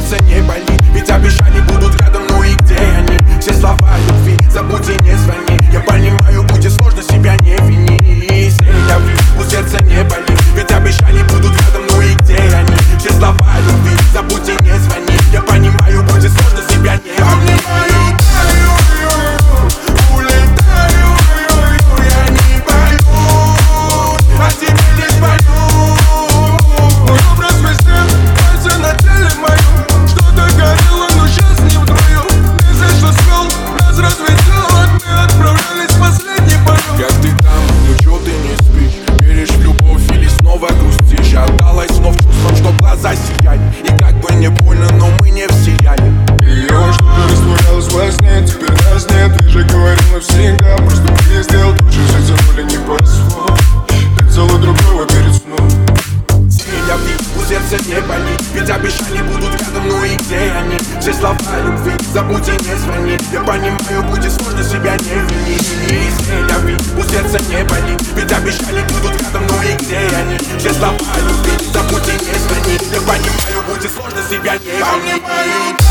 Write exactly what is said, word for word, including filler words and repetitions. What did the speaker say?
сердце не болит, ведь обещали будут рядом, ну и где они? Все слова любви, забудь и не звони. Я понимаю, будет сложно, себя не вини. Любви, пусть сердце не болит, ведь обещали будут рядом, ну и где они? Все слова любви, забудь и не звони. Я понимаю, будет сложно, себя не вини. И как бы не больно, но мы не в сиянии. Ее что-то растворялось во сне, теперь нас нет. Ты же говорил навсегда, просто бы сделал лучше, жить забыли не по свой. Ты целую другого перед сном. Любви, у сердца не болит, ведь обещали будут рядом, ну и где они? Все слова любви, забудь и не звони. Я понимаю, будет сложно, себя не вини. Любви, у сердца не болит, ведь обещали будут рядом, ну и где они? Все слова любви, забудь и не звони. Я понимаю, будет сложно, себя не вини.